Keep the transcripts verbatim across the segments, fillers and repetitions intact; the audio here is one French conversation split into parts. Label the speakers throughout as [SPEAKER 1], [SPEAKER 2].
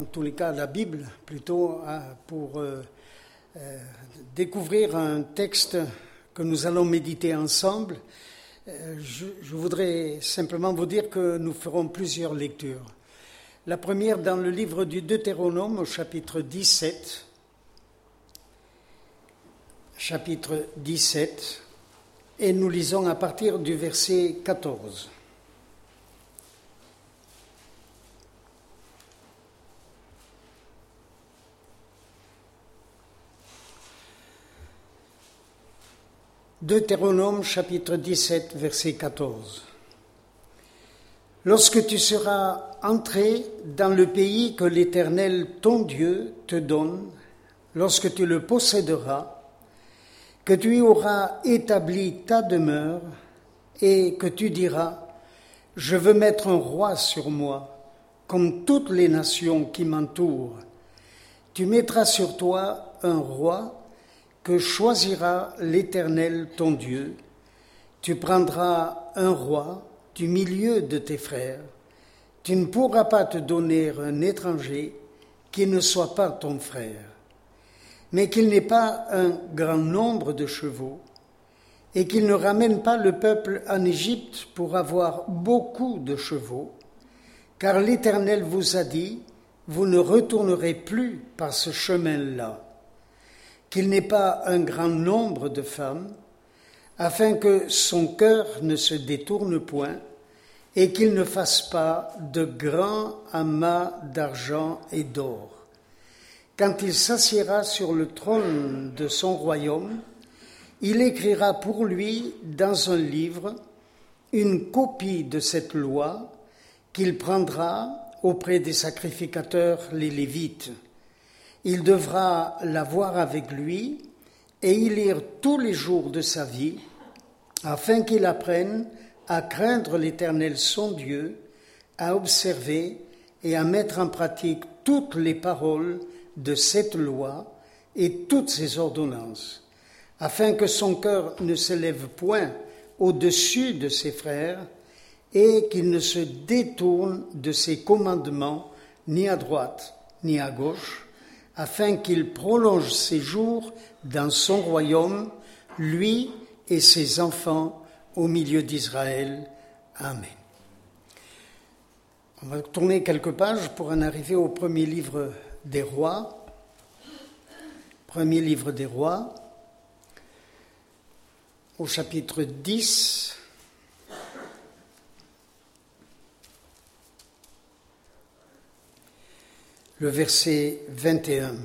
[SPEAKER 1] En tous les cas, la Bible, plutôt, pour euh, euh, découvrir un texte que nous allons méditer ensemble. Euh, je, je voudrais simplement vous dire que nous ferons plusieurs lectures. La première dans le livre du Deutéronome, au chapitre dix-sept. Chapitre dix-sept, et nous lisons à partir du verset quatorze. Deutéronome chapitre dix-sept, verset quatorze. Lorsque tu seras entré dans le pays que l'Éternel, ton Dieu, te donne, lorsque tu le posséderas, que tu y auras établi ta demeure et que tu diras, je veux mettre un roi sur moi, comme toutes les nations qui m'entourent. Tu mettras sur toi un roi que choisira l'Éternel ton Dieu. Tu prendras un roi du milieu de tes frères. Tu ne pourras pas te donner un étranger qui ne soit pas ton frère, mais qu'il n'ait pas un grand nombre de chevaux, et qu'il ne ramène pas le peuple en Égypte pour avoir beaucoup de chevaux, car l'Éternel vous a dit, vous ne retournerez plus par ce chemin-là. Qu'il n'ait pas un grand nombre de femmes, afin que son cœur ne se détourne point, et qu'il ne fasse pas de grands amas d'argent et d'or. Quand il s'assiera sur le trône de son royaume, il écrira pour lui dans un livre une copie de cette loi qu'il prendra auprès des sacrificateurs les Lévites. Il devra la voir avec lui et y lire tous les jours de sa vie, afin qu'il apprenne à craindre l'Éternel son Dieu, à observer et à mettre en pratique toutes les paroles de cette loi et toutes ses ordonnances, afin que son cœur ne s'élève point au-dessus de ses frères et qu'il ne se détourne de ses commandements ni à droite ni à gauche, afin qu'il prolonge ses jours dans son royaume, lui et ses enfants au milieu d'Israël. Amen. On va tourner quelques pages pour en arriver au premier livre des rois. Premier livre des rois, au chapitre dix. Le verset vingt et un.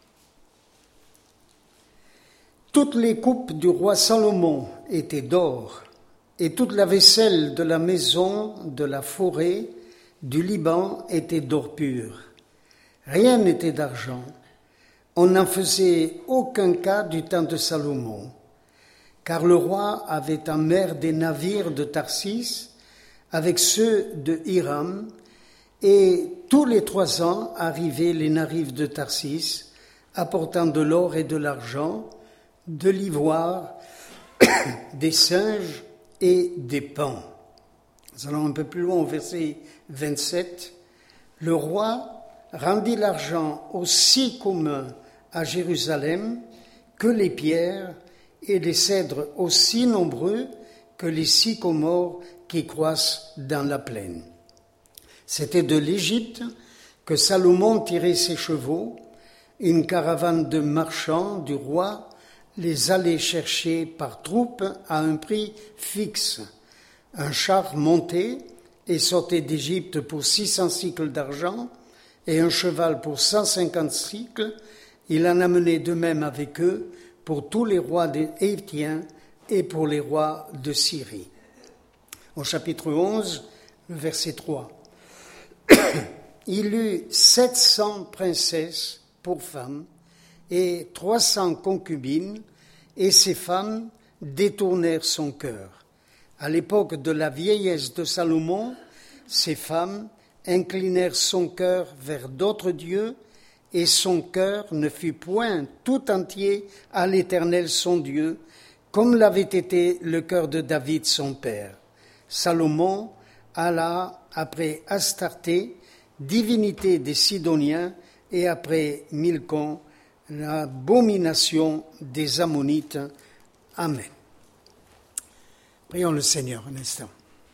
[SPEAKER 1] Toutes les coupes du roi Salomon étaient d'or, et toute la vaisselle de la maison, de la forêt, du Liban était d'or pur. Rien n'était d'argent. On n'en faisait aucun cas du temps de Salomon, car le roi avait en mer des navires de Tarsis avec ceux de Hiram, et tous les trois ans arrivaient les navires de Tarsis, apportant de l'or et de l'argent, de l'ivoire, des singes et des paons. Nous allons un peu plus loin au verset vingt-sept. Le roi rendit l'argent aussi commun à Jérusalem que les pierres et les cèdres aussi nombreux que les sycomores qui croissent dans la plaine. C'était de l'Égypte que Salomon tirait ses chevaux. Une caravane de marchands du roi les allait chercher par troupes à un prix fixe. Un char montait et sortait d'Égypte pour six cents cycles d'argent et un cheval pour cent cinquante cycles. Il en amenait de même avec eux pour tous les rois des Hétiens et pour les rois de Syrie. Au chapitre onze, verset trois. Il eut sept cents princesses pour femmes et trois cents concubines, et ces femmes détournèrent son cœur. À l'époque de la vieillesse de Salomon, ces femmes inclinèrent son cœur vers d'autres dieux, et son cœur ne fut point tout entier à l'Éternel son Dieu, comme l'avait été le cœur de David son père. Salomon alla après Astarté, divinité des Sidoniens, et après Milcom, l'abomination des Ammonites. Amen. Prions le Seigneur un instant.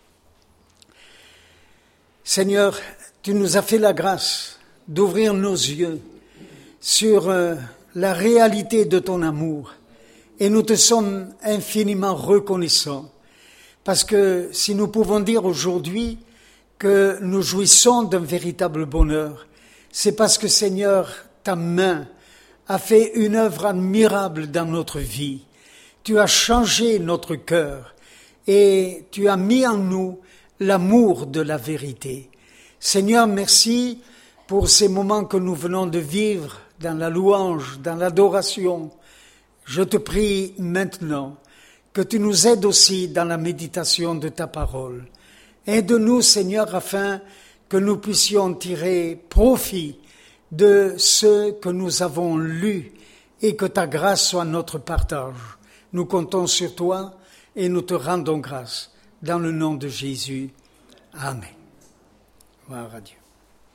[SPEAKER 1] Seigneur, tu nous as fait la grâce d'ouvrir nos yeux sur euh, la réalité de ton amour, et nous te sommes infiniment reconnaissants, parce que si nous pouvons dire aujourd'hui que nous jouissons d'un véritable bonheur, c'est parce que, Seigneur, ta main a fait une œuvre admirable dans notre vie. Tu as changé notre cœur et tu as mis en nous l'amour de la vérité. Seigneur, merci pour ces moments que nous venons de vivre dans la louange, dans l'adoration. Je te prie maintenant que tu nous aides aussi dans la méditation de ta parole. Aide-nous, Seigneur, afin que nous puissions tirer profit de ce que nous avons lu et que ta grâce soit notre partage. Nous comptons sur toi et nous te rendons grâce. Dans le nom de Jésus. Amen. Gloire à Dieu.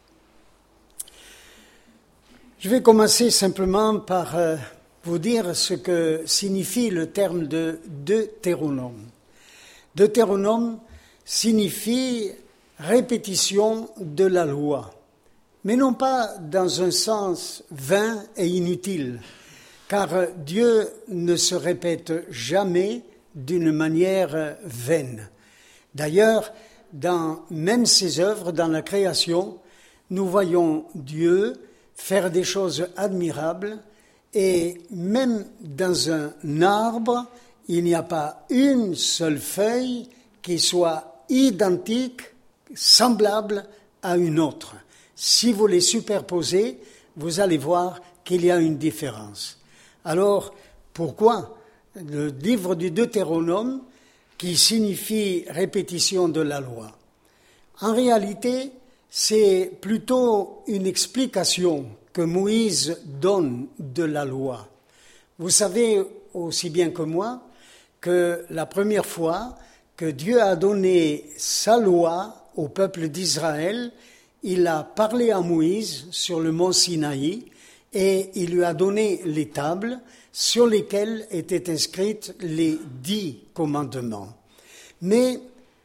[SPEAKER 1] Je vais commencer simplement par euh, vous dire ce que signifie le terme de Deutéronome. Deutéronome signifie répétition de la loi, mais non pas dans un sens vain et inutile, car Dieu ne se répète jamais d'une manière vaine. D'ailleurs, dans même ses œuvres, dans la création, nous voyons Dieu faire des choses admirables, et même dans un arbre, il n'y a pas une seule feuille qui soit identique, semblable à une autre. Si vous les superposez, vous allez voir qu'il y a une différence. Alors, pourquoi le livre du Deutéronome, qui signifie répétition de la loi? En réalité, c'est plutôt une explication que Moïse donne de la loi. Vous savez aussi bien que moi que la première fois que Dieu a donné sa loi au peuple d'Israël, il a parlé à Moïse sur le mont Sinaï et il lui a donné les tables sur lesquelles étaient inscrites les dix commandements. Mais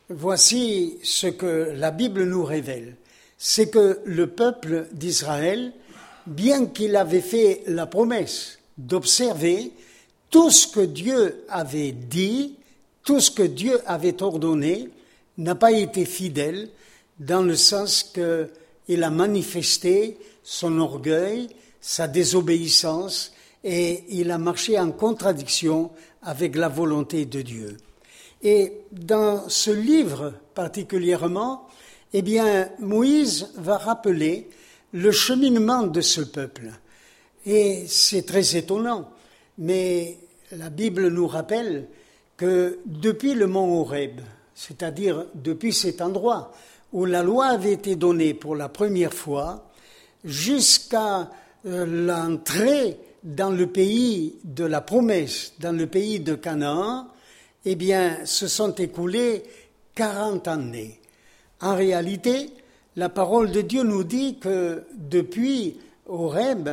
[SPEAKER 1] voici ce que la Bible nous révèle, c'est que le peuple d'Israël, bien qu'il avait fait la promesse d'observer tout ce que Dieu avait dit, tout ce que Dieu avait ordonné, n'a pas été fidèle dans le sens qu'il a manifesté son orgueil, sa désobéissance, et il a marché en contradiction avec la volonté de Dieu. Et dans ce livre particulièrement, eh bien, Moïse va rappeler le cheminement de ce peuple. Et c'est très étonnant, mais la Bible nous rappelle que depuis le mont Horeb, c'est-à-dire depuis cet endroit où la loi avait été donnée pour la première fois, jusqu'à l'entrée dans le pays de la promesse, dans le pays de Canaan, eh bien, se sont écoulées quarante années. En réalité, la parole de Dieu nous dit que depuis Horeb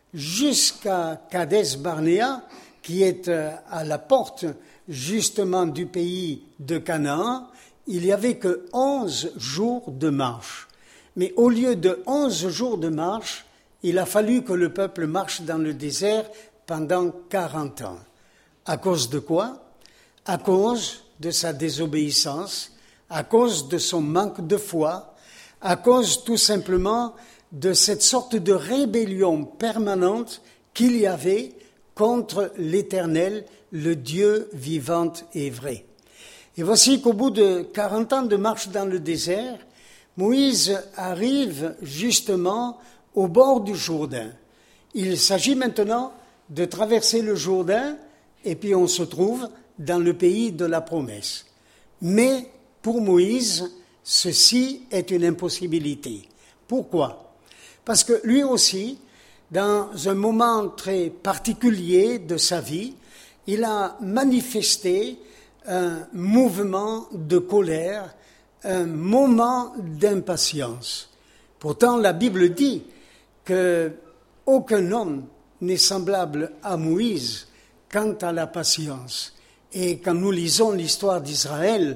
[SPEAKER 1] jusqu'à Kadès Barnéa, qui est à la porte justement du pays de Canaan, il n'y avait que onze jours de marche. Mais au lieu de onze jours de marche, il a fallu que le peuple marche dans le désert pendant quarante ans. À cause de quoi? À cause de sa désobéissance, à cause de son manque de foi, à cause tout simplement de cette sorte de rébellion permanente qu'il y avait contre l'Éternel, le Dieu vivant et vrai. Et voici qu'au bout de quarante ans de marche dans le désert, Moïse arrive justement au bord du Jourdain. Il s'agit maintenant de traverser le Jourdain et puis on se trouve dans le pays de la promesse. Mais pour Moïse, ceci est une impossibilité. Pourquoi? Parce que lui aussi, dans un moment très particulier de sa vie, il a manifesté un mouvement de colère, un moment d'impatience. Pourtant, la Bible dit que aucun homme n'est semblable à Moïse quant à la patience. Et quand nous lisons l'histoire d'Israël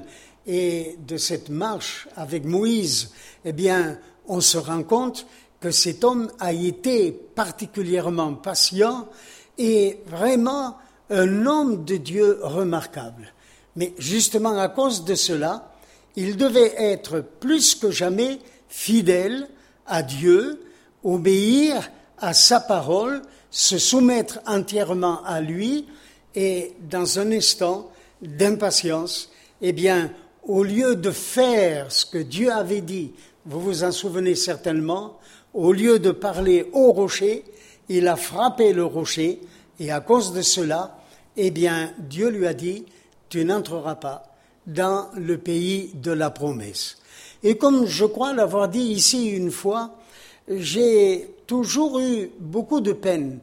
[SPEAKER 1] et de cette marche avec Moïse, eh bien, on se rend compte que cet homme a été particulièrement patient et vraiment un homme de Dieu remarquable. Mais justement à cause de cela, il devait être plus que jamais fidèle à Dieu, obéir à sa parole, se soumettre entièrement à lui, et dans un instant d'impatience, eh bien, au lieu de faire ce que Dieu avait dit, vous vous en souvenez certainement, au lieu de parler au rocher, il a frappé le rocher, et à cause de cela, eh bien, Dieu lui a dit, tu n'entreras pas dans le pays de la promesse. Et comme je crois l'avoir dit ici une fois, j'ai toujours eu beaucoup de peine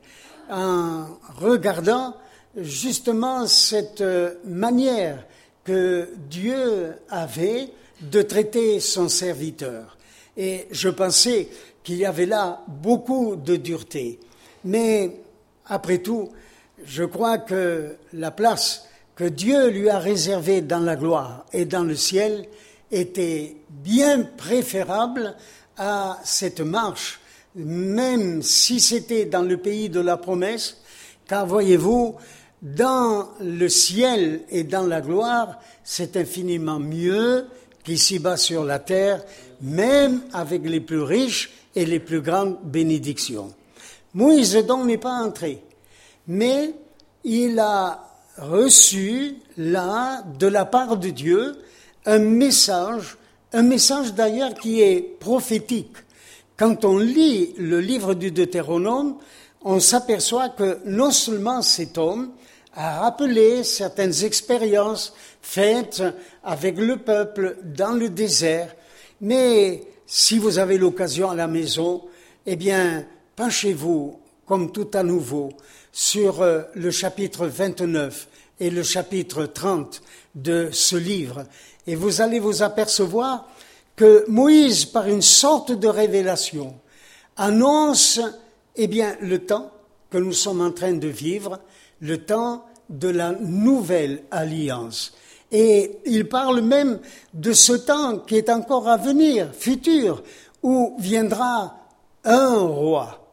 [SPEAKER 1] en regardant justement cette manière que Dieu avait de traiter son serviteur. Et je pensais qu'il y avait là beaucoup de dureté. Mais après tout, je crois que la place que Dieu lui a réservée dans la gloire et dans le ciel était bien préférable à cette marche, même si c'était dans le pays de la promesse, car voyez-vous, dans le ciel et dans la gloire, c'est infiniment mieux qu'ici-bas sur la terre, même avec les plus riches et les plus grandes bénédictions. Moïse donc n'est pas entré, mais il a reçu là, de la part de Dieu, un message, un message d'ailleurs qui est prophétique. Quand on lit le livre du Deutéronome, on s'aperçoit que non seulement cet homme a rappelé certaines expériences faites avec le peuple dans le désert, mais si vous avez l'occasion à la maison, eh bien, penchez-vous, comme tout à nouveau, sur le chapitre vingt-neuf et le chapitre trente de ce livre, et vous allez vous apercevoir que Moïse, par une sorte de révélation, annonce, eh bien, le temps que nous sommes en train de vivre, le temps de la nouvelle alliance. Et il parle même de ce temps qui est encore à venir, futur, où viendra un roi,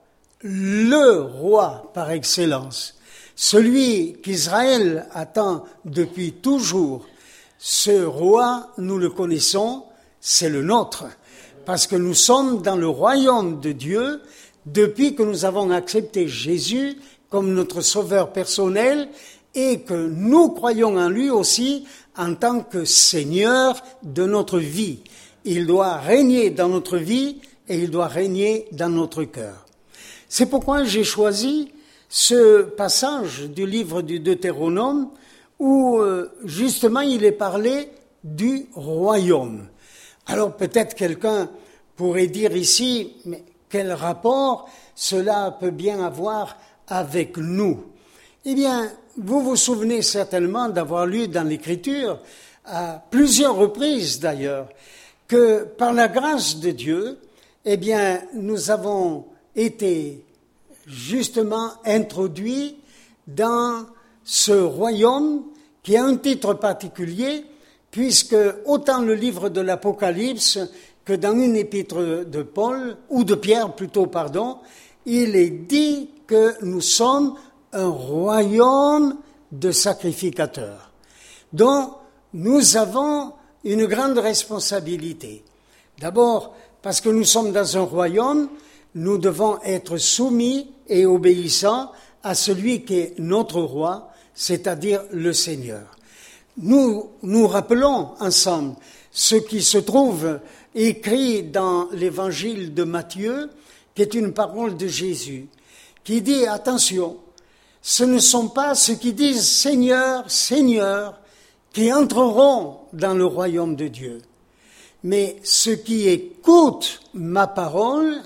[SPEAKER 1] le roi par excellence, celui qu'Israël attend depuis toujours. Ce roi, nous le connaissons, c'est le nôtre, parce que nous sommes dans le royaume de Dieu depuis que nous avons accepté Jésus comme notre sauveur personnel et que nous croyons en lui aussi en tant que Seigneur de notre vie. Il doit régner dans notre vie et il doit régner dans notre cœur. C'est pourquoi j'ai choisi ce passage du livre du Deutéronome où justement il est parlé du royaume. Alors peut-être quelqu'un pourrait dire ici, mais quel rapport cela peut bien avoir avec nous? Eh bien, vous vous souvenez certainement d'avoir lu dans l'Écriture, à plusieurs reprises d'ailleurs, que par la grâce de Dieu, eh bien, nous avons été justement introduits dans ce royaume qui a un titre particulier, puisque autant le livre de l'Apocalypse que dans une épître de Paul, ou de Pierre plutôt, pardon, il est dit que nous sommes un royaume de sacrificateurs, dont nous avons une grande responsabilité. D'abord, parce que nous sommes dans un royaume, nous devons être soumis et obéissants à celui qui est notre roi, c'est-à-dire le Seigneur. Nous nous rappelons ensemble ce qui se trouve écrit dans l'évangile de Matthieu, qui est une parole de Jésus, qui dit, attention, ce ne sont pas ceux qui disent Seigneur, Seigneur, qui entreront dans le royaume de Dieu, mais ceux qui écoutent ma parole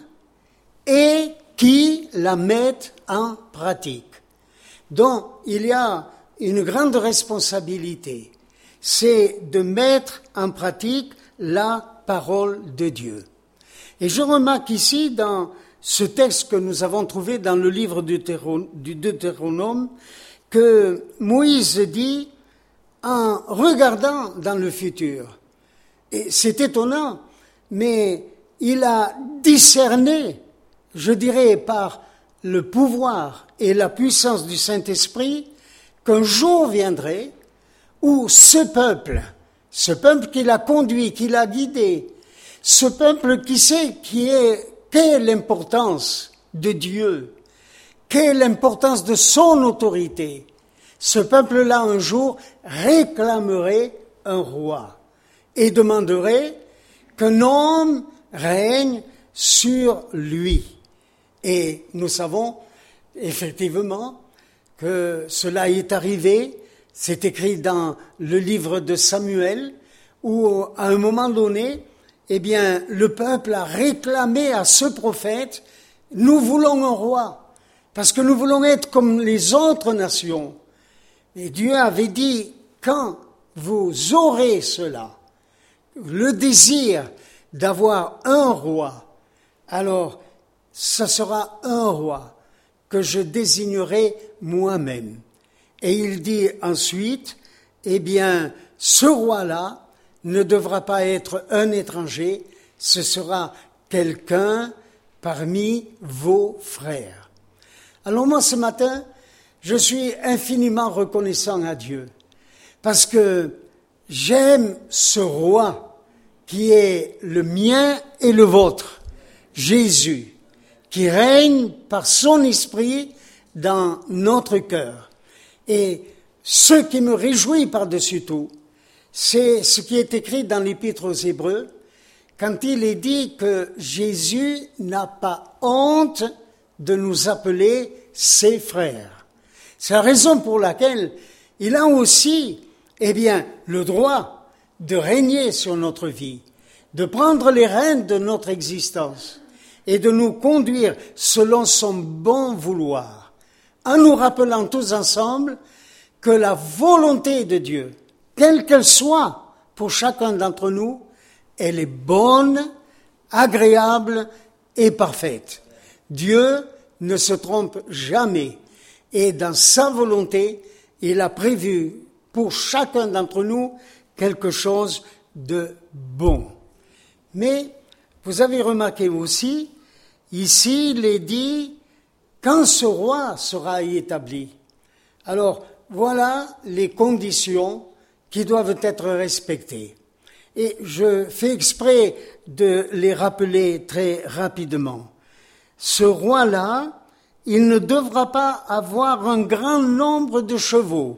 [SPEAKER 1] et qui la mettent en pratique. Donc, il y a une grande responsabilité, c'est de mettre en pratique la parole de Dieu. Et je remarque ici, dans ce texte que nous avons trouvé dans le livre du Deutéronome, que Moïse dit en regardant dans le futur. Et c'est étonnant, mais il a discerné, je dirais par le pouvoir et la puissance du Saint-Esprit, qu'un jour viendrait où ce peuple, ce peuple qu'il a conduit, qu'il a guidé, ce peuple qui sait qui est, quelle est l'importance de Dieu, quelle est l'importance de son autorité, ce peuple-là un jour réclamerait un roi et demanderait qu'un homme règne sur lui. Et nous savons effectivement que cela est arrivé. C'est écrit dans le livre de Samuel, où à un moment donné, eh bien, le peuple a réclamé à ce prophète, nous voulons un roi, parce que nous voulons être comme les autres nations. Et Dieu avait dit, quand vous aurez cela, le désir d'avoir un roi, alors ce sera un roi que je désignerai moi-même. Et il dit ensuite, eh bien, ce roi-là ne devra pas être un étranger, ce sera quelqu'un parmi vos frères. Alors moi, ce matin, je suis infiniment reconnaissant à Dieu, parce que j'aime ce roi qui est le mien et le vôtre, Jésus, qui règne par son esprit dans notre cœur. Et ce qui me réjouit par-dessus tout, c'est ce qui est écrit dans l'Épître aux Hébreux, quand il est dit que Jésus n'a pas honte de nous appeler ses frères. C'est la raison pour laquelle il a aussi, eh bien, le droit de régner sur notre vie, de prendre les rênes de notre existence et de nous conduire selon son bon vouloir, en nous rappelant tous ensemble que la volonté de Dieu, quelle qu'elle soit pour chacun d'entre nous, elle est bonne, agréable et parfaite. Dieu ne se trompe jamais et dans sa volonté, il a prévu pour chacun d'entre nous quelque chose de bon. Mais vous avez remarqué aussi, ici il est dit, quand ce roi sera établi. Alors, voilà les conditions qui doivent être respectées. Et je fais exprès de les rappeler très rapidement. Ce roi-là, il ne devra pas avoir un grand nombre de chevaux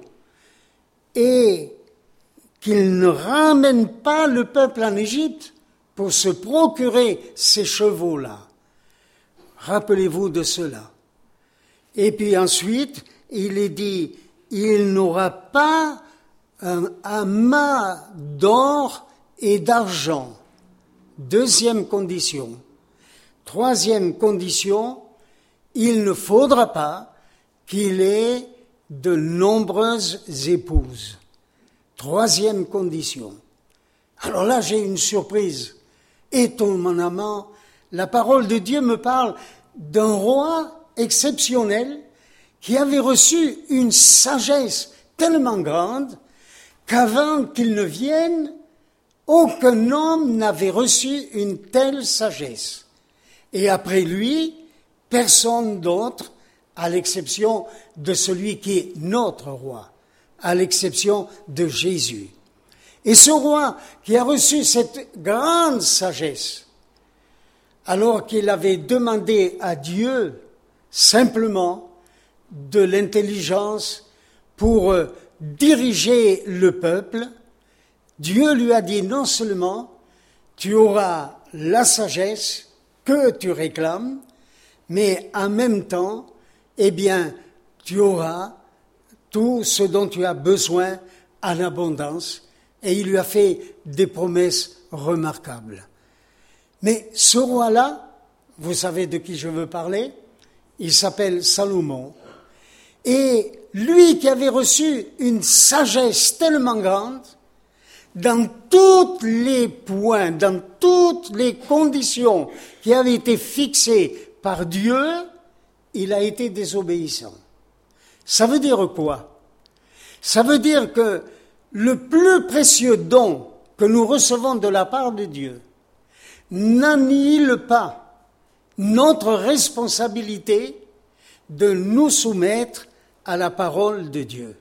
[SPEAKER 1] et qu'il ne ramène pas le peuple en Égypte pour se procurer ces chevaux-là. Rappelez-vous de cela. Et puis ensuite, il est dit, il n'aura pas un amas d'or et d'argent. Deuxième condition. Troisième condition, il ne faudra pas qu'il ait de nombreuses épouses. Troisième condition. Alors là, j'ai une surprise. Étonnamment, la parole de Dieu me parle d'un roi exceptionnel qui avait reçu une sagesse tellement grande qu'avant qu'il ne vienne, aucun homme n'avait reçu une telle sagesse. Et après lui, personne d'autre, à l'exception de celui qui est notre roi, à l'exception de Jésus. Et ce roi qui a reçu cette grande sagesse, alors qu'il avait demandé à Dieu simplement de l'intelligence pour diriger le peuple, Dieu lui a dit non seulement tu auras la sagesse que tu réclames, mais en même temps, eh bien, tu auras tout ce dont tu as besoin en abondance. Et il lui a fait des promesses remarquables. Mais ce roi-là, vous savez de qui je veux parler, il s'appelle Salomon. Et lui qui avait reçu une sagesse tellement grande, dans tous les points, dans toutes les conditions qui avaient été fixées par Dieu, il a été désobéissant. Ça veut dire quoi? Ça veut dire que le plus précieux don que nous recevons de la part de Dieu n'annihile pas notre responsabilité de nous soumettre à la parole de Dieu.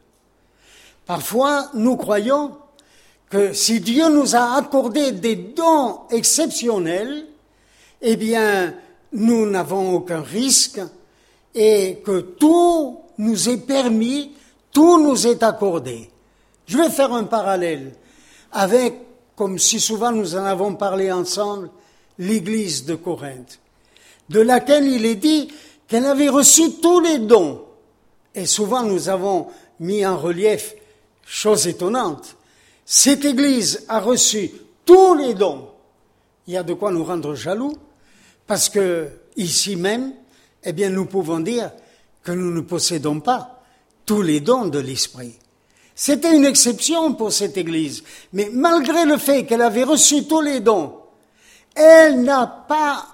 [SPEAKER 1] Parfois, nous croyons que si Dieu nous a accordé des dons exceptionnels, eh bien, nous n'avons aucun risque et que tout nous est permis, tout nous est accordé. Je vais faire un parallèle avec, comme si souvent nous en avons parlé ensemble, l'église de Corinthe, de laquelle il est dit qu'elle avait reçu tous les dons. Et souvent nous avons mis en relief, chose étonnante, cette église a reçu tous les dons. Il y a de quoi nous rendre jaloux, parce que ici même, eh bien, nous pouvons dire que nous ne possédons pas tous les dons de l'Esprit. C'était une exception pour cette église, mais malgré le fait qu'elle avait reçu tous les dons, elle n'a pas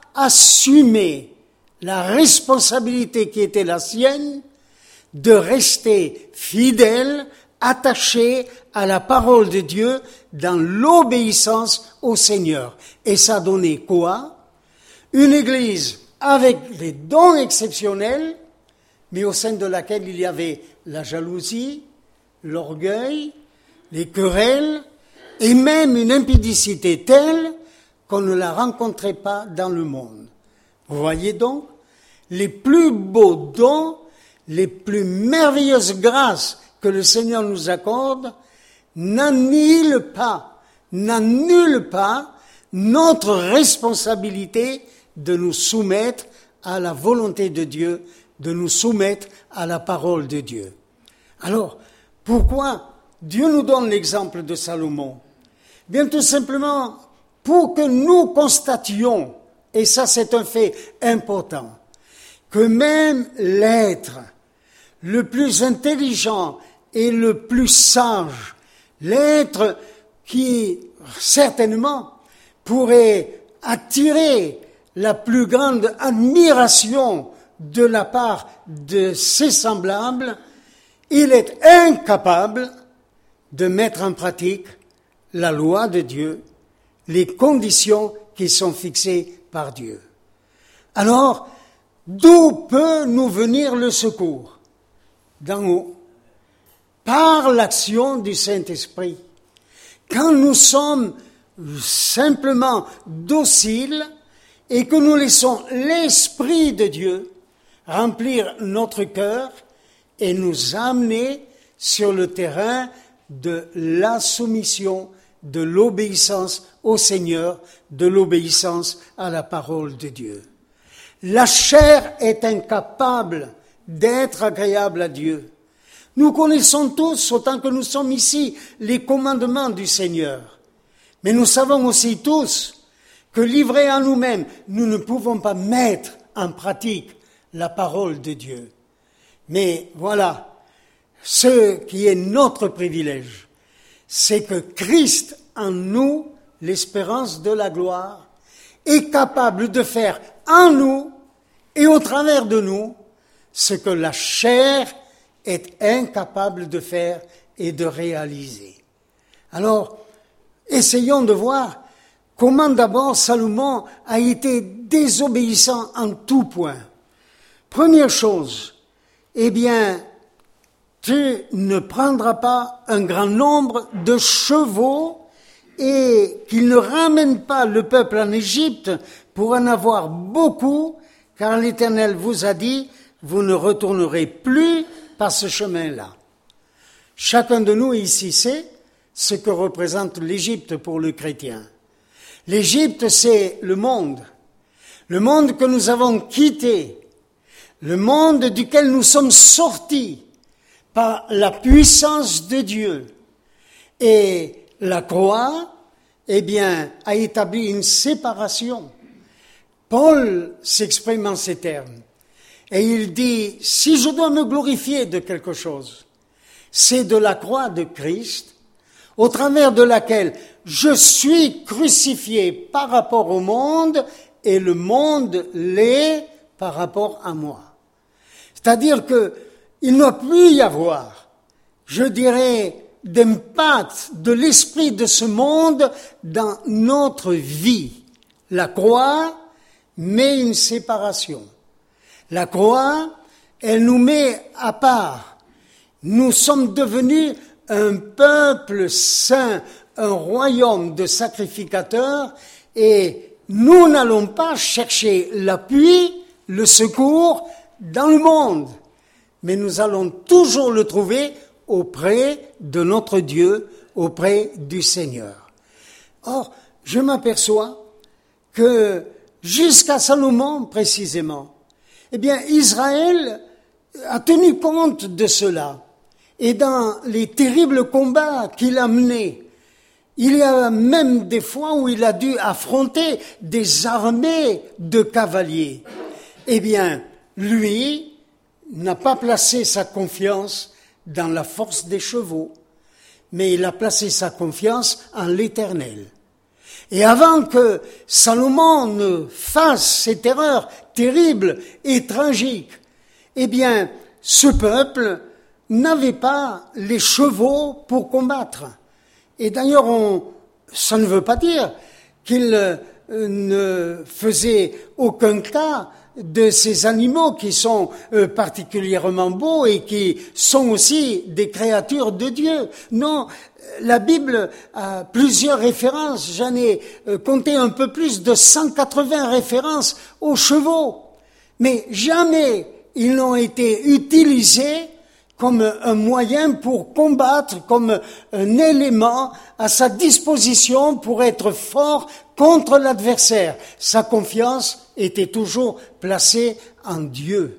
[SPEAKER 1] assumé la responsabilité qui était la sienne de rester fidèle, attachée à la parole de Dieu dans l'obéissance au Seigneur. Et ça a donné quoi? Une église avec des dons exceptionnels, mais au sein de laquelle il y avait la jalousie, l'orgueil, les querelles, et même une impudicité telle qu'on ne la rencontrait pas dans le monde. Vous voyez donc, les plus beaux dons, les plus merveilleuses grâces que le Seigneur nous accorde, n'annihilent pas, n'annulent pas notre responsabilité de nous soumettre à la volonté de Dieu, de nous soumettre à la parole de Dieu. Alors, pourquoi Dieu nous donne l'exemple de Salomon? Bien tout simplement pour que nous constations, et ça c'est un fait important, que même l'être le plus intelligent et le plus sage, l'être qui certainement pourrait attirer la plus grande admiration de la part de ses semblables, il est incapable de mettre en pratique la loi de Dieu, les conditions qui sont fixées par Dieu. Alors, d'où peut nous venir le secours? D'en haut, par l'action du Saint-Esprit. Quand nous sommes simplement dociles et que nous laissons l'Esprit de Dieu remplir notre cœur et nous amener sur le terrain de la soumission, de l'obéissance au Seigneur, de l'obéissance à la parole de Dieu. La chair est incapable d'être agréable à Dieu. Nous connaissons tous, autant que nous sommes ici, les commandements du Seigneur. Mais nous savons aussi tous que livrés à nous-mêmes, nous ne pouvons pas mettre en pratique la parole de Dieu. Mais voilà, ce qui est notre privilège, c'est que Christ en nous, l'espérance de la gloire, est capable de faire en nous et au travers de nous ce que la chair est incapable de faire et de réaliser. Alors, essayons de voir comment d'abord Salomon a été désobéissant en tout point. Première chose, eh bien, tu ne prendras pas un grand nombre de chevaux et qu'il ne ramène pas le peuple en Égypte pour en avoir beaucoup, car l'Éternel vous a dit, vous ne retournerez plus par ce chemin-là. Chacun de nous ici sait ce que représente l'Égypte pour le chrétien. L'Égypte, c'est le monde, le monde que nous avons quitté, le monde duquel nous sommes sortis par la puissance de Dieu. Et la croix, eh bien, a établi une séparation. Paul s'exprime en ces termes. Et il dit, si je dois me glorifier de quelque chose, c'est de la croix de Christ, au travers de laquelle je suis crucifié par rapport au monde et le monde l'est par rapport à moi. C'est-à-dire que il ne doit plus y avoir, je dirais, d'impact de l'esprit de ce monde dans notre vie. La croix met une séparation. La croix, elle nous met à part. Nous sommes devenus un peuple saint, un royaume de sacrificateurs, et nous n'allons pas chercher l'appui, le secours dans le monde, mais nous allons toujours le trouver auprès de notre Dieu, auprès du Seigneur. Or, je m'aperçois que jusqu'à Salomon précisément, eh bien Israël a tenu compte de cela. Et dans les terribles combats qu'il a menés, il y a même des fois où il a dû affronter des armées de cavaliers. Eh bien, lui n'a pas placé sa confiance dans la force des chevaux, mais il a placé sa confiance en l'Éternel. Et avant que Salomon ne fasse cette erreur terrible et tragique, eh bien, ce peuple n'avait pas les chevaux pour combattre. Et d'ailleurs, on, ça ne veut pas dire qu'il euh, ne faisait aucun cas de ces animaux qui sont euh, particulièrement beaux et qui sont aussi des créatures de Dieu. Non, la Bible a plusieurs références. J'en ai euh, compté un peu plus de cent quatre-vingts références aux chevaux. Mais jamais ils n'ont été utilisés comme un moyen pour combattre, comme un élément à sa disposition pour être fort contre l'adversaire. Sa confiance était toujours placée en Dieu.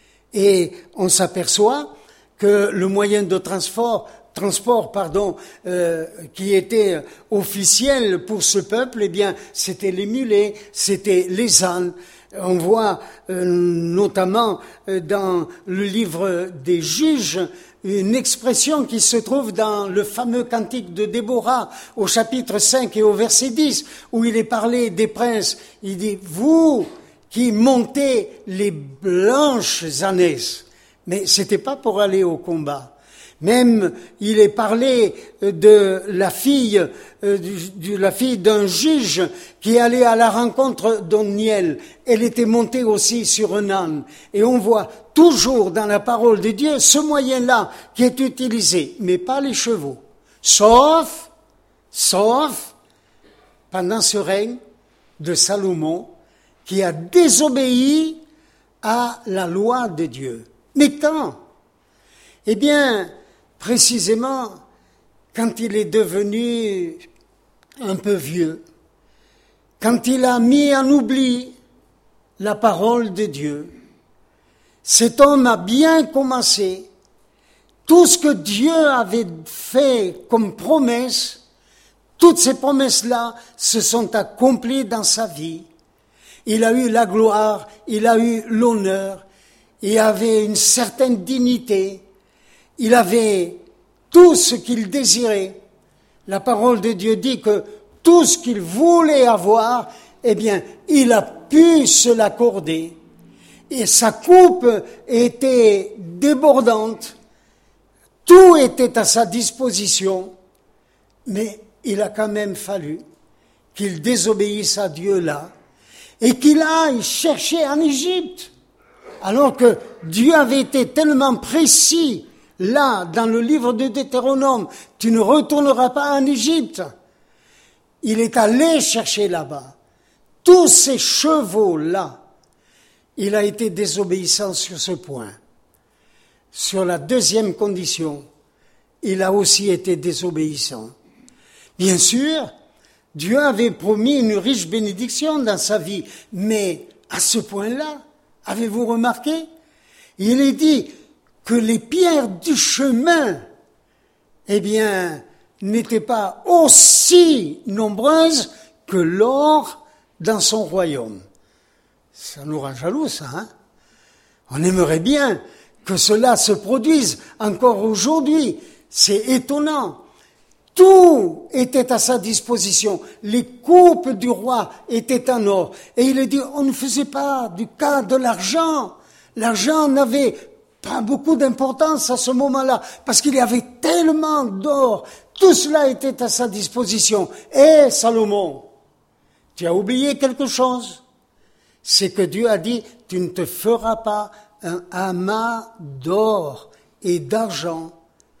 [SPEAKER 1] Et on s'aperçoit que le moyen de transport, transport pardon, euh, qui était officiel pour ce peuple, eh bien, c'était les mulets, c'était les ânes. On voit euh, notamment euh, dans le livre des Juges une expression qui se trouve dans le fameux cantique de Déborah au chapitre cinq et au verset dix, où il est parlé des princes. Il dit « Vous qui montez les blanches ânesses », mais c'était pas pour aller au combat. Même, il est parlé de la fille, de la fille d'un juge qui allait à la rencontre d'Oniel. Elle était montée aussi sur un âne. Et on voit toujours dans la parole de Dieu ce moyen-là qui est utilisé, mais pas les chevaux. Sauf, sauf, pendant ce règne de Salomon, qui a désobéi à la loi de Dieu. Mais quand? Eh bien, précisément, quand il est devenu un peu vieux, quand il a mis en oubli la parole de Dieu, cet homme a bien commencé. Tout ce que Dieu avait fait comme promesse, toutes ces promesses-là se sont accomplies dans sa vie. Il a eu la gloire, il a eu l'honneur, il avait une certaine dignité. Il avait tout ce qu'il désirait. La parole de Dieu dit que tout ce qu'il voulait avoir, eh bien, il a pu se l'accorder. Et sa coupe était débordante. Tout était à sa disposition. Mais il a quand même fallu qu'il désobéisse à Dieu là et qu'il aille chercher en Égypte. Alors que Dieu avait été tellement précis. Là, dans le livre de Deutéronome, tu ne retourneras pas en Égypte. Il est allé chercher là-bas. Tous ces chevaux-là, il a été désobéissant sur ce point. Sur la deuxième condition, il a aussi été désobéissant. Bien sûr, Dieu avait promis une riche bénédiction dans sa vie, mais à ce point-là, avez-vous remarqué? Il est dit que les pierres du chemin, eh bien, n'étaient pas aussi nombreuses que l'or dans son royaume. Ça nous rend jaloux, ça, hein? On aimerait bien que cela se produise encore aujourd'hui. C'est étonnant. Tout était à sa disposition. Les coupes du roi étaient en or. Et il a dit, on ne faisait pas du cas de l'argent. L'argent n'avait pas beaucoup d'importance à ce moment-là, parce qu'il y avait tellement d'or. Tout cela était à sa disposition. Et Salomon, tu as oublié quelque chose. C'est que Dieu a dit, tu ne te feras pas un amas d'or et d'argent.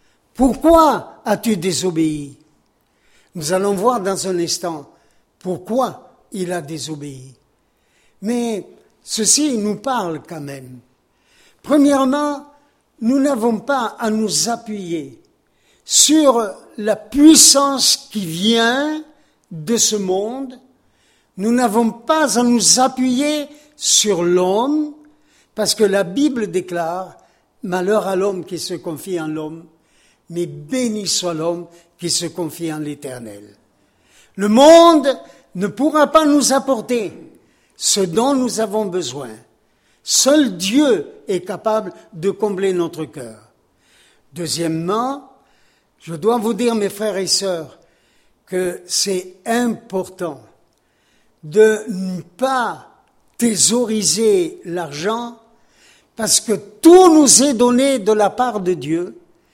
[SPEAKER 1] Pourquoi as-tu désobéi? Nous allons voir dans un instant pourquoi il a désobéi. Mais ceci nous parle quand même. Premièrement, nous n'avons pas à nous appuyer sur la puissance qui vient de ce monde. Nous n'avons pas à nous appuyer sur l'homme, parce que la Bible déclare « Malheur à l'homme qui se confie en l'homme ». Mais béni soit l'homme qui se confie en l'Éternel. Le monde ne pourra pas nous apporter ce dont nous avons besoin. Seul Dieu est capable de combler notre cœur. Deuxièmement, je dois vous dire, mes frères et sœurs, que c'est important de ne pas thésauriser l'argent, parce que tout nous est donné de la part de Dieu.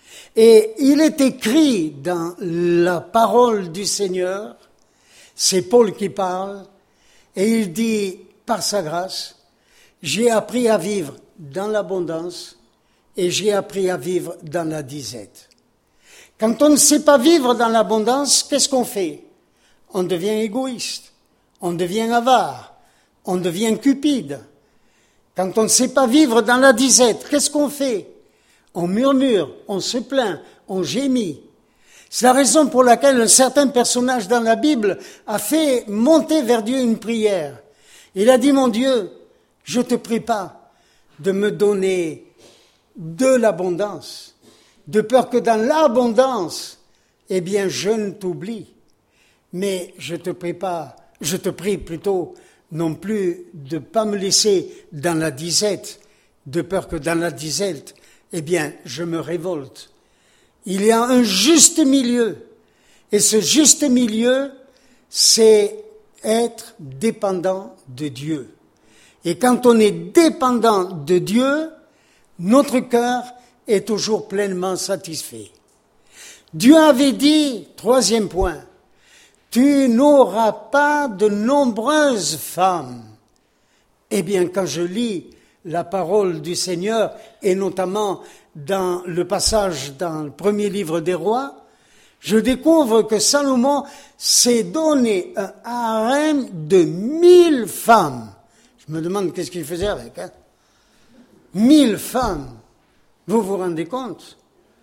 [SPEAKER 1] Et il est écrit dans la parole du Seigneur, c'est Paul qui parle, et il dit, par sa grâce, j'ai appris à vivre dans l'abondance et j'ai appris à vivre dans la disette. Quand on ne sait pas vivre dans l'abondance, qu'est-ce qu'on fait? On devient égoïste, on devient avare, on devient cupide. Quand on ne sait pas vivre dans la disette, qu'est-ce qu'on fait? On murmure, on se plaint, on gémit. C'est la raison pour laquelle un certain personnage dans la Bible a fait monter vers Dieu une prière. Il a dit, mon Dieu, je te prie pas de me donner de l'abondance, de peur que dans l'abondance, eh bien, je ne t'oublie. Mais je te prie pas, je te prie plutôt non plus de pas me laisser dans la disette, de peur que dans la disette, eh bien, je me révolte. Il y a un juste milieu. Et ce juste milieu, c'est être dépendant de Dieu. Et quand on est dépendant de Dieu, notre cœur est toujours pleinement satisfait. Dieu avait dit, troisième point, tu n'auras pas de nombreuses femmes. Eh bien, quand je lis la parole du Seigneur, et notamment dans le passage dans le premier livre des rois, je découvre que Salomon s'est donné un harem de mille femmes. Je me demande qu'est-ce qu'il faisait avec, hein? Mille femmes. Vous vous rendez compte?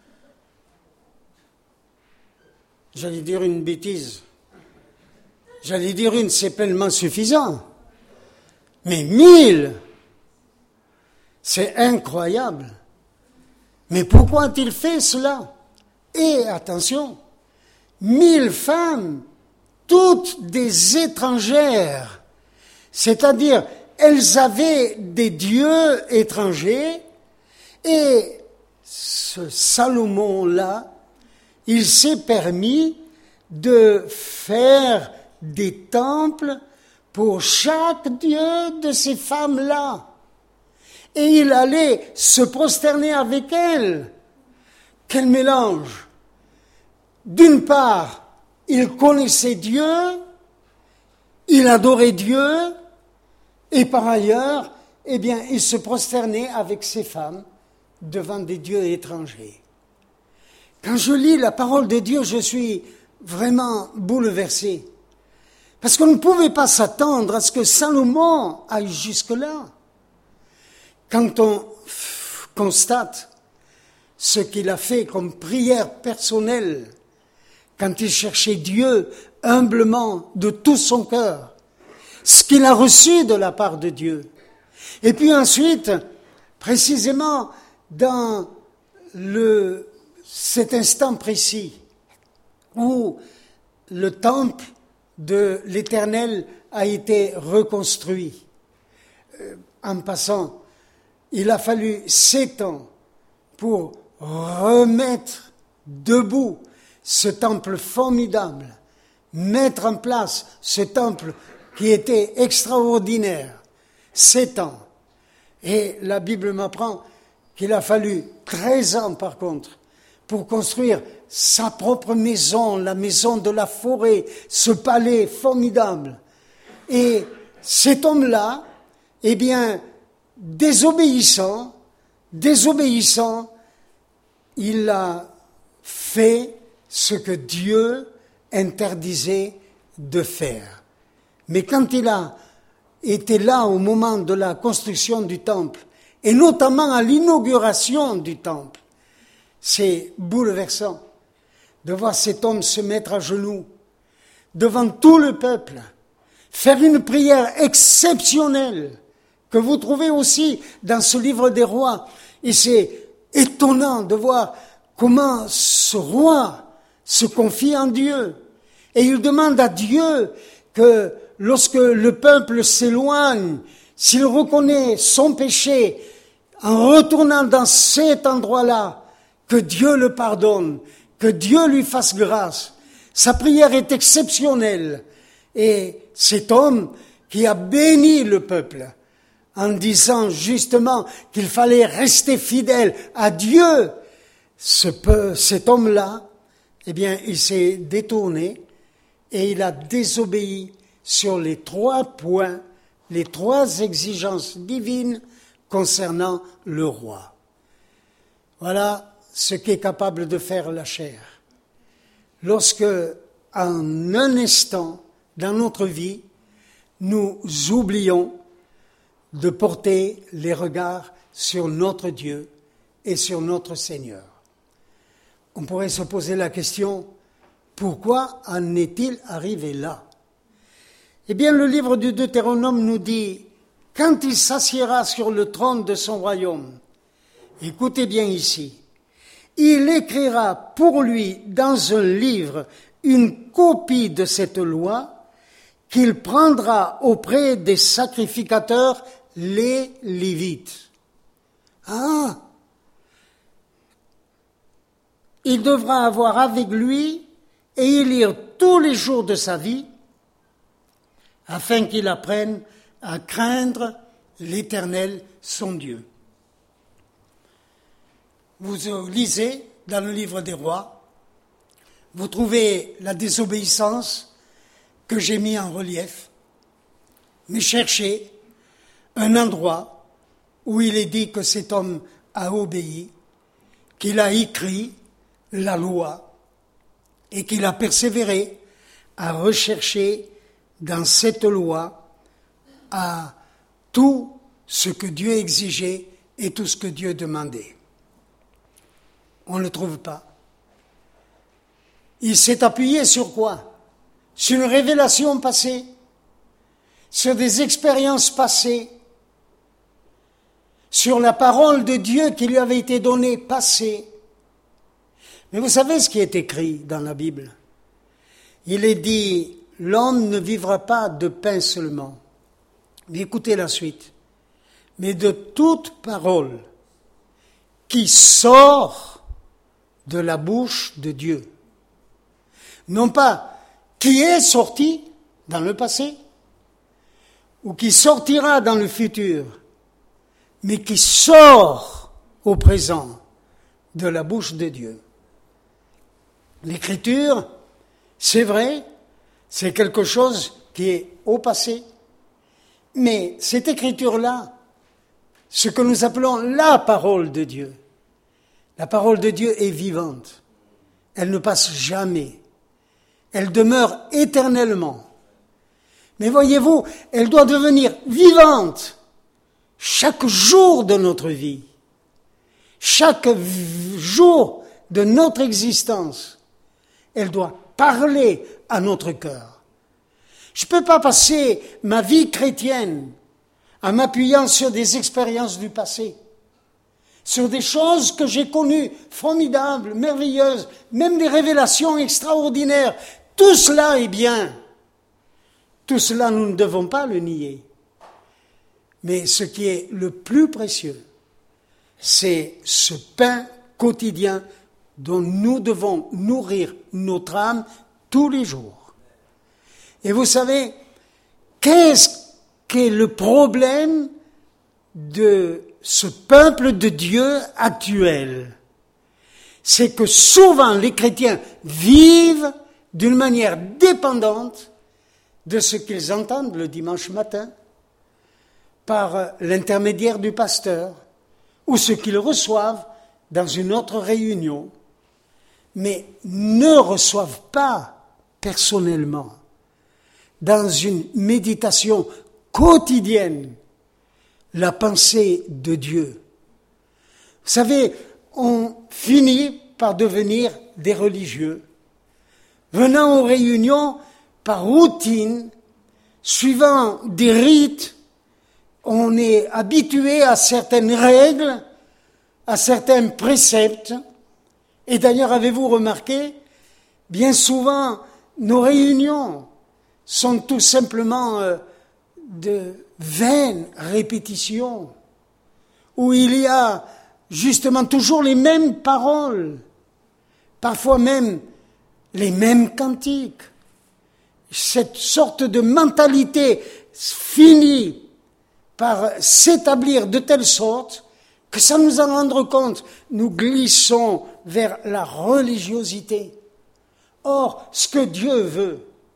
[SPEAKER 1] J'allais dire une bêtise. J'allais dire une, c'est pleinement suffisant. Mais mille! C'est incroyable. Mais pourquoi a-t-il fait cela? Et attention, mille femmes, toutes des étrangères, c'est-à-dire elles avaient des dieux étrangers, et ce Salomon-là, il s'est permis de faire des temples pour chaque dieu de ces femmes-là. Et il allait se prosterner avec elles. Quel mélange! D'une part, il connaissait Dieu, il adorait Dieu, et par ailleurs, eh bien, il se prosternait avec ses femmes devant des dieux étrangers. Quand je lis la parole de Dieu, je suis vraiment bouleversé. Parce qu'on ne pouvait pas s'attendre à ce que Salomon aille jusque-là. Quand on constate ce qu'il a fait comme prière personnelle, quand il cherchait Dieu humblement de tout son cœur, ce qu'il a reçu de la part de Dieu. Et puis ensuite, précisément dans le, cet instant précis où le temple de l'Éternel a été reconstruit, euh, en passant, il a fallu sept ans pour remettre debout ce temple formidable, mettre en place ce temple qui était extraordinaire, sept ans. Et la Bible m'apprend qu'il a fallu treize ans par contre pour construire sa propre maison, la maison de la forêt, ce palais formidable. Et cet homme-là, eh bien, désobéissant, désobéissant, il a fait ce que Dieu interdisait de faire. Mais quand il a été là au moment de la construction du temple, et notamment à l'inauguration du temple, c'est bouleversant de voir cet homme se mettre à genoux devant tout le peuple, faire une prière exceptionnelle que vous trouvez aussi dans ce livre des rois. Et c'est étonnant de voir comment ce roi se confie en Dieu. Et il demande à Dieu que lorsque le peuple s'éloigne, s'il reconnaît son péché, en retournant dans cet endroit-là, que Dieu le pardonne, que Dieu lui fasse grâce. Sa prière est exceptionnelle. Et cet homme qui a béni le peuple, en disant justement qu'il fallait rester fidèle à Dieu, ce peu, cet homme-là, eh bien, il s'est détourné et il a désobéi sur les trois points, les trois exigences divines concernant le roi. Voilà ce qu'est capable de faire la chair. Lorsque, en un instant, dans notre vie, nous oublions de porter les regards sur notre Dieu et sur notre Seigneur. On pourrait se poser la question, pourquoi en est-il arrivé là? Eh bien, le livre du Deutéronome nous dit, quand il s'assiera sur le trône de son royaume, écoutez bien ici, il écrira pour lui dans un livre une copie de cette loi qu'il prendra auprès des sacrificateurs, les Lévites. Ah! Il devra avoir avec lui et y lire tous les jours de sa vie afin qu'il apprenne à craindre l'Éternel, son Dieu. Vous lisez dans le livre des rois, vous trouvez la désobéissance que j'ai mis en relief, mais cherchez un endroit où il est dit que cet homme a obéi, qu'il a écrit la loi et qu'il a persévéré à rechercher dans cette loi à tout ce que Dieu exigeait et tout ce que Dieu demandait. On ne le trouve pas. Il s'est appuyé sur quoi? Sur une révélation passée, sur des expériences passées, sur la parole de Dieu qui lui avait été donnée passée. Mais vous savez ce qui est écrit dans la Bible? Il est dit, l'homme ne vivra pas de pain seulement. Mais écoutez la suite. Mais de toute parole qui sort de la bouche de Dieu. Non pas qui est sorti dans le passé ou qui sortira dans le futur, mais qui sort au présent de la bouche de Dieu. L'écriture, c'est vrai, c'est quelque chose qui est au passé, mais cette écriture-là, ce que nous appelons la parole de Dieu, la parole de Dieu est vivante, elle ne passe jamais, elle demeure éternellement. Mais voyez-vous, elle doit devenir vivante chaque jour de notre vie, chaque jour de notre existence. Elle doit parler à notre cœur. Je ne peux pas passer ma vie chrétienne en m'appuyant sur des expériences du passé, sur des choses que j'ai connues, formidables, merveilleuses, même des révélations extraordinaires. Tout cela est bien. Tout cela, nous ne devons pas le nier. Mais ce qui est le plus précieux, c'est ce pain quotidien dont nous devons nourrir notre âme tous les jours. Et vous savez, qu'est-ce qu'est le problème de ce peuple de Dieu actuel? C'est que souvent les chrétiens vivent d'une manière dépendante de ce qu'ils entendent le dimanche matin par l'intermédiaire du pasteur ou ce qu'ils reçoivent dans une autre réunion, mais ne reçoivent pas personnellement dans une méditation quotidienne la pensée de Dieu. Vous savez, on finit par devenir des religieux, venant aux réunions par routine, suivant des rites. On est habitué à certaines règles, à certains préceptes. Et d'ailleurs, avez-vous remarqué, bien souvent, nos réunions sont tout simplement euh, de vaines répétitions, où il y a justement toujours les mêmes paroles, parfois même les mêmes cantiques. Cette sorte de mentalité finit par s'établir de telle sorte que sans nous en rendre compte, nous glissons vers la religiosité. Or, ce que Dieu veut,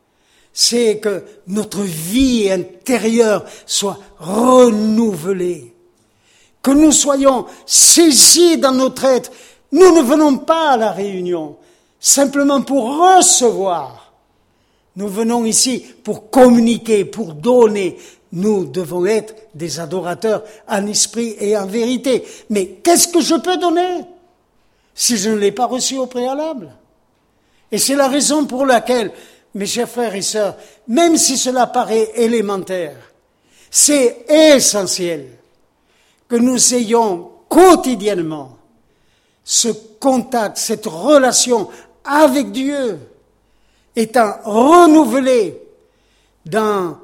[SPEAKER 1] c'est que notre vie intérieure soit renouvelée, que nous soyons saisis dans notre être. Nous ne venons pas à la réunion simplement pour recevoir. Nous venons ici pour communiquer, pour donner. Nous devons être des adorateurs en esprit et en vérité. Mais qu'est-ce que je peux donner si je ne l'ai pas reçu au préalable? Et c'est la raison pour laquelle, mes chers frères et sœurs, même si cela paraît élémentaire, c'est essentiel que nous ayons quotidiennement ce contact, cette relation avec Dieu, étant renouvelée dans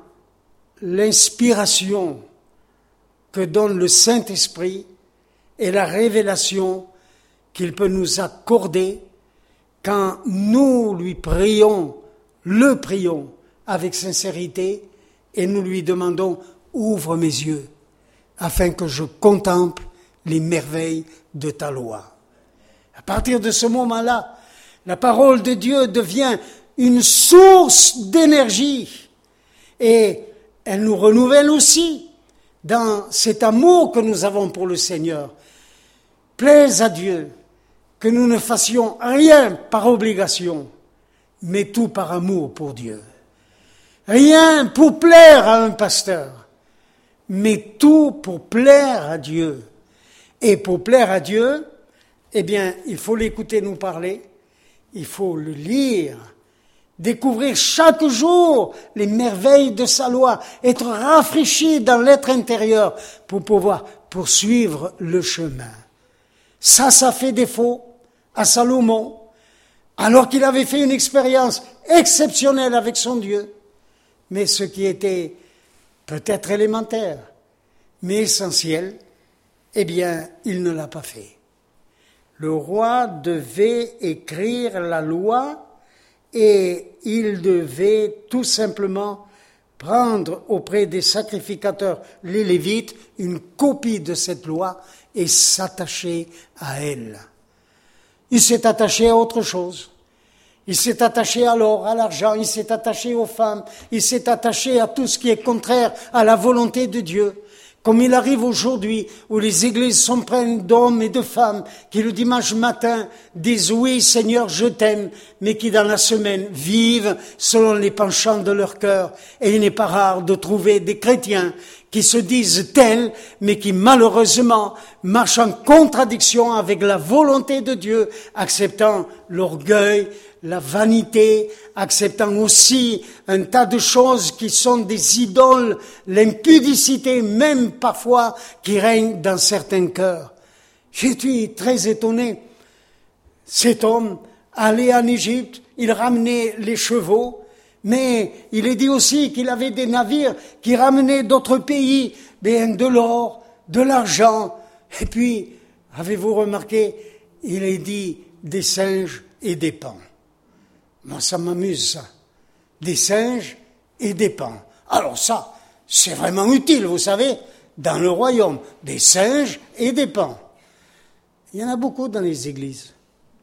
[SPEAKER 1] l'inspiration que donne le Saint-Esprit et la révélation qu'il peut nous accorder quand nous lui prions, le prions avec sincérité et nous lui demandons « Ouvre mes yeux afin que je contemple les merveilles de ta loi. » À partir de ce moment-là, la parole de Dieu devient une source d'énergie et elle nous renouvelle aussi dans cet amour que nous avons pour le Seigneur. Plaise à Dieu que nous ne fassions rien par obligation, mais tout par amour pour Dieu. Rien pour plaire à un pasteur, mais tout pour plaire à Dieu. Et pour plaire à Dieu, eh bien, il faut l'écouter nous parler, il faut le lire, découvrir chaque jour les merveilles de sa loi, être rafraîchi dans l'être intérieur pour pouvoir poursuivre le chemin. Ça, ça fait défaut à Salomon, alors qu'il avait fait une expérience exceptionnelle avec son Dieu. Mais ce qui était peut-être élémentaire, mais essentiel, eh bien, il ne l'a pas fait. Le roi devait écrire la loi et il devait tout simplement prendre auprès des sacrificateurs, les Lévites, une copie de cette loi et s'attacher à elle. Il s'est attaché à autre chose. Il s'est attaché à l'or, à l'argent, il s'est attaché aux femmes, il s'est attaché à tout ce qui est contraire à la volonté de Dieu. Comme il arrive aujourd'hui, où les églises sont pleines d'hommes et de femmes qui le dimanche matin disent « Oui, Seigneur, je t'aime », mais qui dans la semaine vivent selon les penchants de leur cœur. Et il n'est pas rare de trouver des chrétiens qui se disent tels, mais qui malheureusement marchent en contradiction avec la volonté de Dieu, acceptant l'orgueil, la vanité, acceptant aussi un tas de choses qui sont des idoles, l'impudicité même parfois qui règne dans certains cœurs. J'étais très étonné. Cet homme allait en Égypte, il ramenait les chevaux, mais il est dit aussi qu'il avait des navires qui ramenaient d'autres pays, bien de l'or, de l'argent. Et puis, avez-vous remarqué, il est dit des singes et des paons. Moi, ça m'amuse, ça. Des singes et des paons. Alors ça, c'est vraiment utile, vous savez, dans le royaume, des singes et des paons. Il y en a beaucoup dans les églises.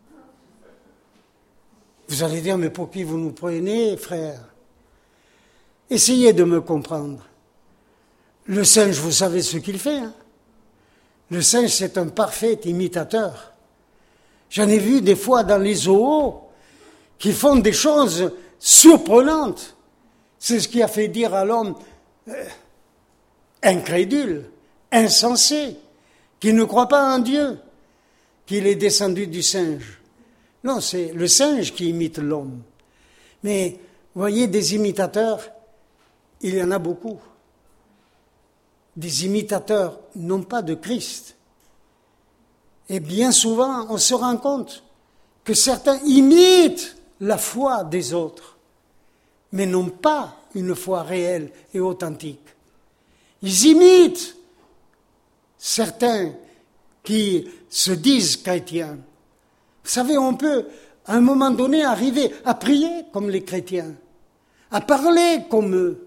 [SPEAKER 1] Vous allez dire, mais pour qui vous nous prenez, frère? Essayez de me comprendre. Le singe, vous savez ce qu'il fait, hein? Le singe, c'est un parfait imitateur. J'en ai vu des fois dans les zoos qui font des choses surprenantes. C'est ce qui a fait dire à l'homme euh, incrédule, insensé, qui ne croit pas en Dieu, qu'il est descendu du singe. Non, c'est le singe qui imite l'homme. Mais, vous voyez, des imitateurs, il y en a beaucoup. Des imitateurs, non pas de Christ. Et bien souvent, on se rend compte que certains imitent la foi des autres, mais n'ont pas une foi réelle et authentique. Ils imitent certains qui se disent chrétiens. Vous savez, on peut, à un moment donné, arriver à prier comme les chrétiens, à parler comme eux,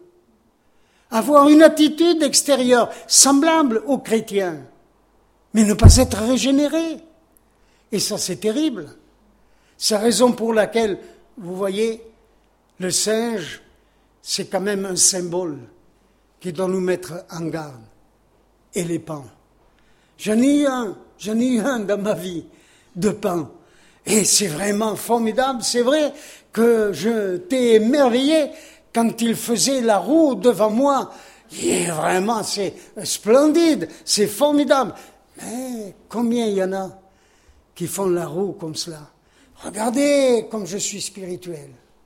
[SPEAKER 1] avoir une attitude extérieure semblable aux chrétiens, mais ne pas être régénéré. Et ça, c'est terrible. C'est la raison pour laquelle, vous voyez, le singe, c'est quand même un symbole qui doit nous mettre en garde. Et les paons. J'en ai eu un, j'en ai eu un dans ma vie, de paons. Et c'est vraiment formidable. C'est vrai que je t'ai émerveillé quand il faisait la roue devant moi. Et vraiment, c'est splendide, c'est formidable. Mais combien il y en a qui font la roue comme cela? Regardez comme je suis spirituel.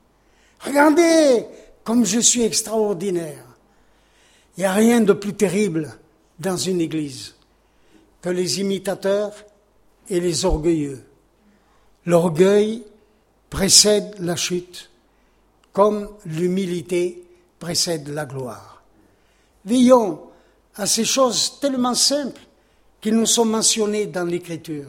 [SPEAKER 1] Regardez comme je suis extraordinaire. Il n'y a rien de plus terrible dans une église que les imitateurs et les orgueilleux. L'orgueil précède la chute, comme l'humilité précède la gloire. Veillons à ces choses tellement simples qui nous sont mentionnées dans l'Écriture.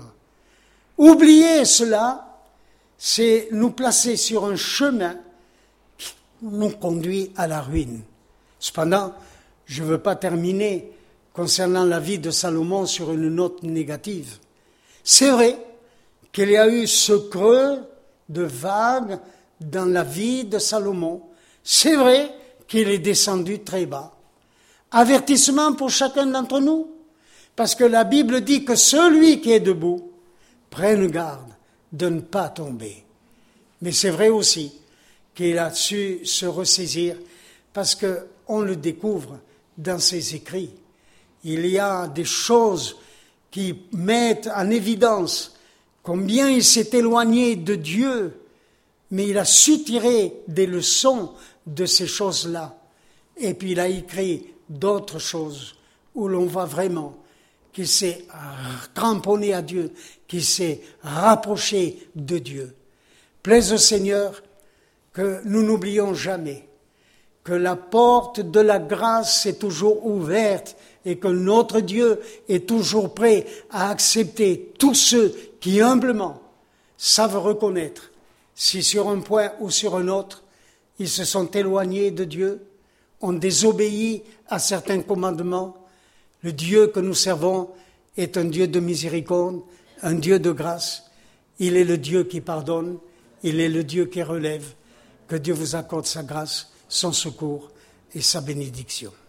[SPEAKER 1] Oublier cela, c'est nous placer sur un chemin qui nous conduit à la ruine. Cependant, je ne veux pas terminer concernant la vie de Salomon sur une note négative. C'est vrai qu'il y a eu ce creux de vague dans la vie de Salomon. C'est vrai qu'il est descendu très bas. Avertissement pour chacun d'entre nous, parce que la Bible dit que celui qui est debout prenne garde de ne pas tomber. Mais c'est vrai aussi qu'il a su se ressaisir, parce qu'on le découvre dans ses écrits. Il y a des choses qui mettent en évidence combien il s'est éloigné de Dieu, mais il a su tirer des leçons de ces choses-là. Et puis il a écrit d'autres choses où l'on voit vraiment qu'il s'est cramponné à Dieu, qu'il s'est rapproché de Dieu. Plaise au Seigneur que nous n'oublions jamais que la porte de la grâce est toujours ouverte et que notre Dieu est toujours prêt à accepter tous ceux qui humblement savent reconnaître si sur un point ou sur un autre, ils se sont éloignés de Dieu, ont désobéi à certains commandements. Le Dieu que nous servons est un Dieu de miséricorde, un Dieu de grâce. Il est le Dieu qui pardonne, il est le Dieu qui relève. Que Dieu vous accorde sa grâce, son secours et sa bénédiction.